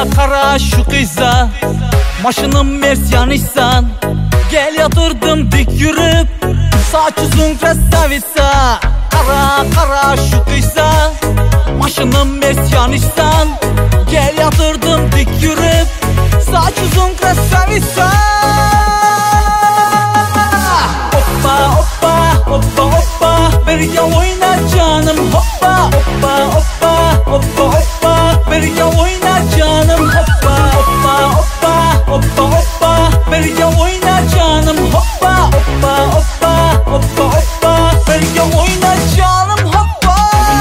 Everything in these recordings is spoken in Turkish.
kara şu kıza, maşının Mercedes-Nisan. Gel yatırdım dik yürüp, saç uzun krasavitsa. Kara şu kıza, maşının Mercedes-Nisan. Gel yatırdım dik yürüp, saç uzun krasavitsa. Hoppa hoppa hoppa hoppa, birge oyna canım. Hoppa hoppa hoppa hoppa hoppa, birge oyna canım. Hoppa hoppa hoppa hoppa hoppa, birge oyna canım. Hoppa hoppa hoppa hoppa hoppa, birge oyna canım. Hoppa.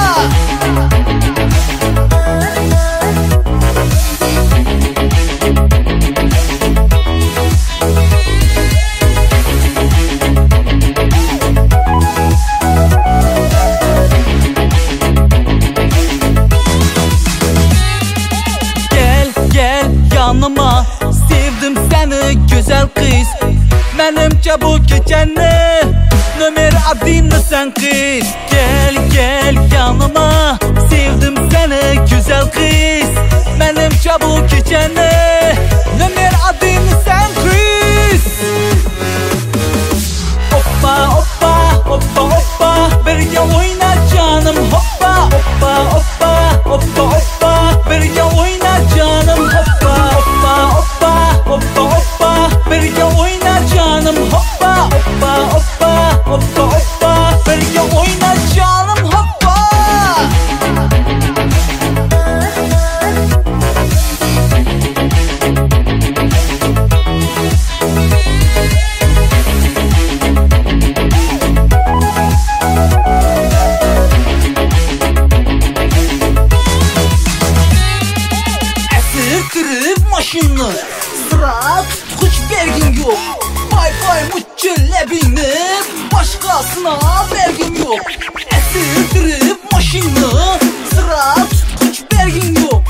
Yanıma, sevdim seni güzel kız. Benimce bu geceni nömer adını sen kız. Gel yanıma, sevdim seni güzel kız. Benimce bu geceni nömer adını sen kız. Hoppa hoppa hoppa hoppa, birge oyna canım. Hoppa hoppa hoppa hoppa hoppa, birge oyna canım. Hoppa hoppa hoppa hoppa, birge oyna canım. Hoppa hoppa hoppa hoppa hoppa, birge oyna canım. Hoppa. Esirtirip maşını, sıra tutkuç vergin yok. Bay müccellebini başkasına vergin yok. Esirtirip maşını, sıra tutkuç vergin yok.